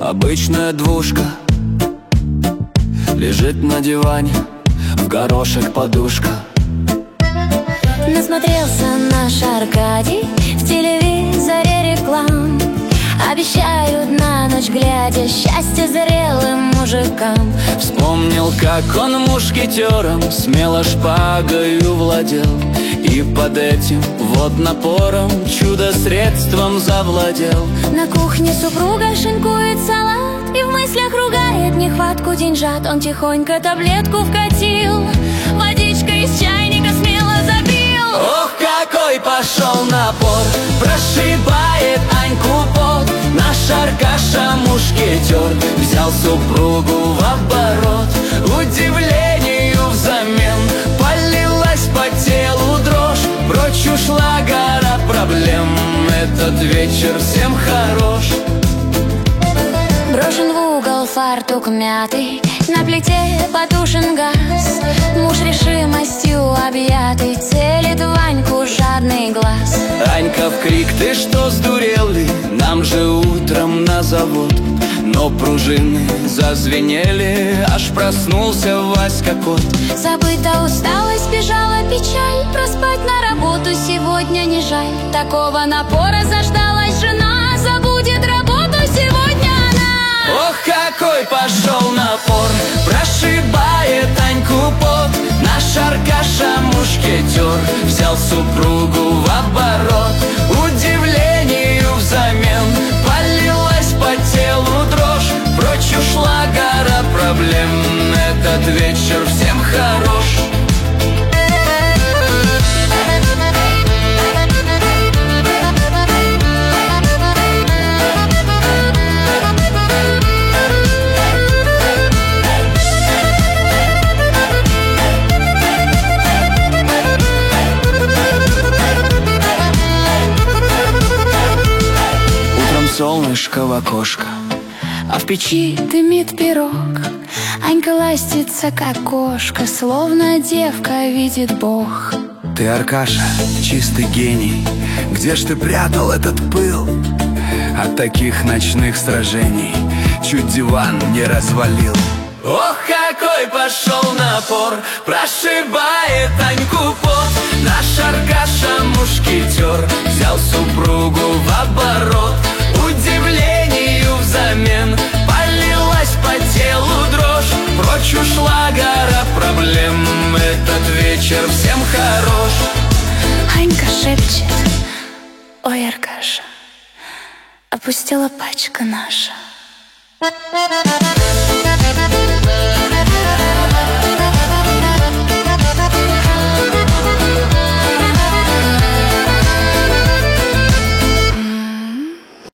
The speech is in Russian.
Обычная двушка лежит на диване, в горошек подушка. Насмотрелся наш Аркадий в телевизоре реклам. Обещают на ночь глядя счастье зрелым мужикам. Вспомнил, как он мушкетером смело шпагою владел, и под этим вот напором чудо-средством завладел. На кухне супруга шинкует салат и в мыслях ругает нехватку деньжат. Он тихонько таблетку вкатил, водичкой из чайника смело запил. Ох, какой пошел напор, прошибает Аньку пот. Наш Аркаша мушкетер взял супругу в оборот. Удивлению взамен полилась по телу дрожь. Прочь ушла гора проблем, этот вечер всем хорош. Брошен в угол фартук мятый, на плите потушен газ. Муж решимостью объятый целит Ваньку жадный глаз. Анька в крик: ты что, сдурел ли? Нам же утром на завод. Но пружины зазвенели, аж проснулся Васька кот. Забыта усталость, бежала печаль, проспать на работу сегодня не жаль. Такого напора заждалась жена, забудет работу сегодня она. Ох, какой пошел напор, прошибает Аньку пот. Наш Аркаша мушкетер взял супругу в оборот. Удивлению взамен полилась по телу дрожь. Прочь ушла гора проблем, этот вечер всем хорош. Солнышко в окошко, а в печи дымит пирог. Анька ластится, как кошка, словно девка видит Бог. Ты, Аркаша, чистый гений, где ж ты прятал этот пыл? От таких ночных сражений чуть диван не развалил. Ох, какой пошел напор, прошибает Аньку пот. Наш Аркаша мушкетер взял супругу в оборот. Удивлению взамен полилась по телу дрожь. Прочь ушла гора проблем, этот вечер всем хорош. Анька шепчет: ой, Аркаша, опустела пачка наша.